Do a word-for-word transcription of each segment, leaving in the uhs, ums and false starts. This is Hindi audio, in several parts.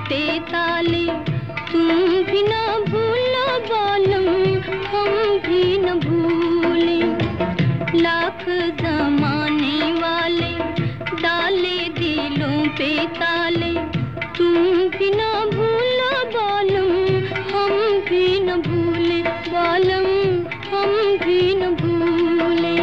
पे ताले, तुम भी ना भूलो बालम, हम भी न भूले। लाख जमाने वाले डाले दिलों पे ताले, तुम भी ना भूलो बालम, हम भी न भूले बालम, हम भी न भूले।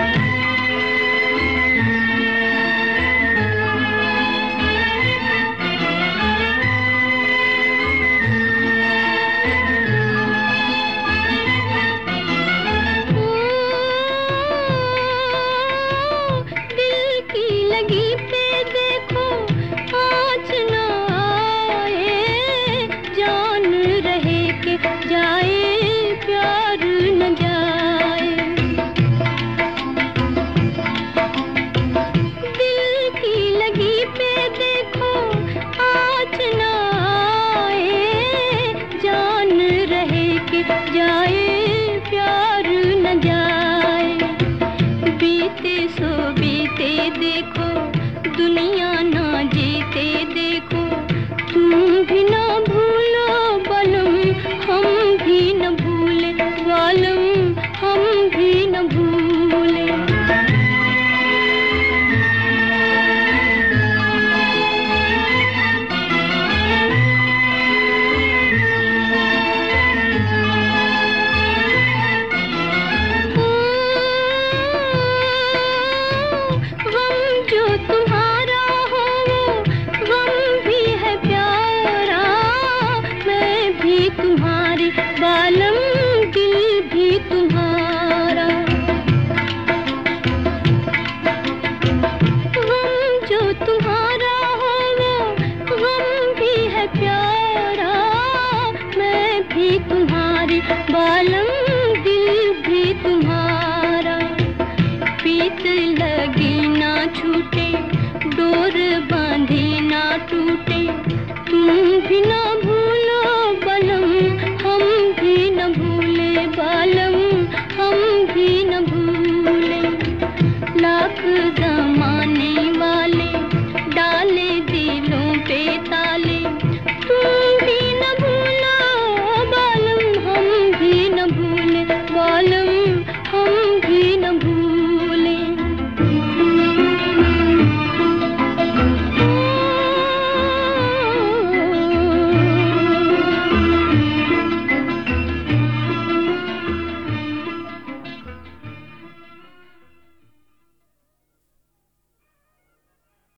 देखो दुनिया ना जीते देखो, तुम भी ना भूलो बालम, हम भी न भूले बालम, हम भी न भूले। बालम दिल भी तुम्हारा, गम जो तुम्हारा हो वो गम भी है प्यारा, मैं भी तुम्हारी बालम।